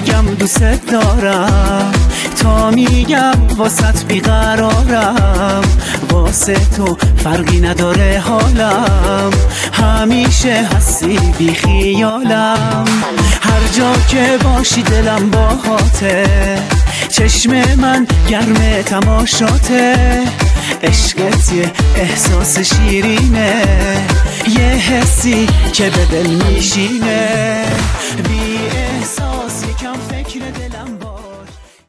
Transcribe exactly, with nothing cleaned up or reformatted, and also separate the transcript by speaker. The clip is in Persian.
Speaker 1: میگم دوست دارم، تا میگم واسط بیقرارم. واسه تو فرقی نداره حالم، همیشه هستی بی خیالم. هر جا که باشی دلم باهاته، چشم من گرم تماشاته. عشقت یه احساس شیرینه، یه حسی که به دل میشینه.